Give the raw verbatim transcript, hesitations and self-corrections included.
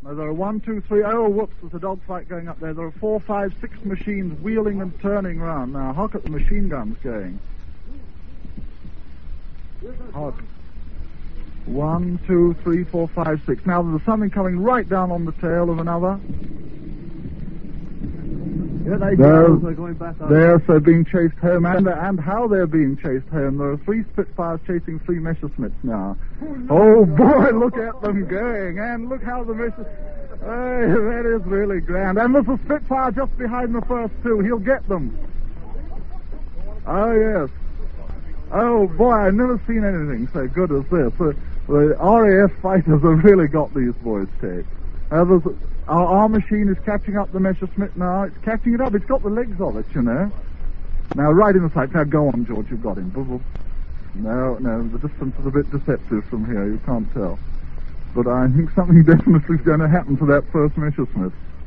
Now, there are one, two, three, oh, whoops, there's a dogfight going up there. There are four, five, six machines wheeling and turning round. Now, hark at the machine guns going. Hark. One, two, three, four, five, six. Now, there's something coming right down on the tail of another. Yeah, they go. They're going back up. They're so being chased home, and, and how they're being chased home. There are three Spitfires chasing three Messerschmitts now. Oh, boy, look at them going. And look how the Messerschmitt... Hey, that is really grand. And there's a Spitfire just behind the first two. He'll get them. Oh, yes. Oh, boy, I've never seen anything so good as this. The, the R A F fighters have really got these boys taped. Uh, there's, our, our machine is catching up the Messerschmitt now. It's catching it up. It's got the legs of it, you know. Now, right in the sight. Now, go on, George. You've got him. No, no, the distance is a bit deceptive from here. You can't tell. But I think something definitely is going to happen to that first Messerschmitt.